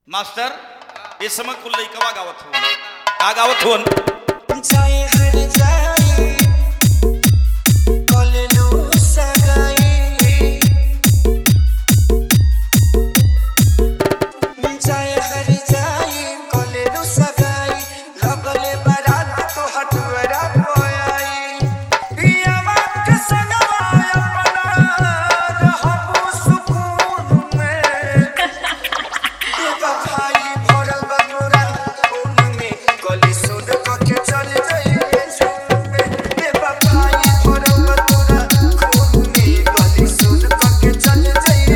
master इस समय कुल लइकवा गावत हो का गावत हो जाए हर जाए कॉलेलो सगाई जाए हर जाए कॉलेलो सगाई लगले बारात तो हटवरा पोयाई पिया बात संगवा अपना रहबो सुकून में भाई भरल बगोरा खून में गली सुन के चल जाई में भाई भरल बगोरा खून में गली सुन के चल जाई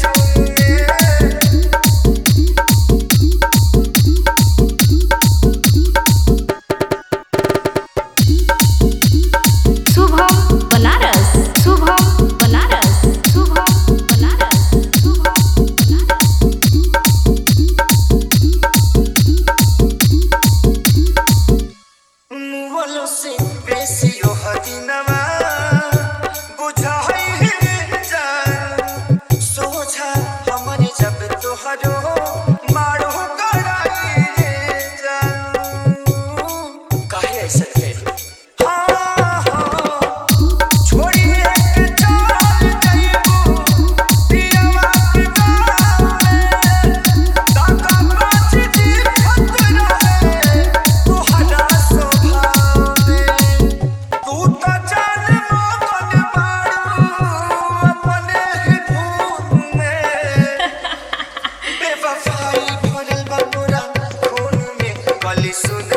शुभम बनारस शुभम बनारस शुभम बनारस शुभम मुवलो से बेसी ओ हदीनवा बुझाई जान सोचा हमरे जब तोहरो मारो कराई जान काहे ऐसे कहलू छोड़िए के चल जाइबू पियवा के गावे ताका पाछ जी खतरा है तोहरा स्वभाव में तू तो जान मोहन बाड़ू अपने ही धूम में बेवफाई भरल बा मोरा खून में गली सुन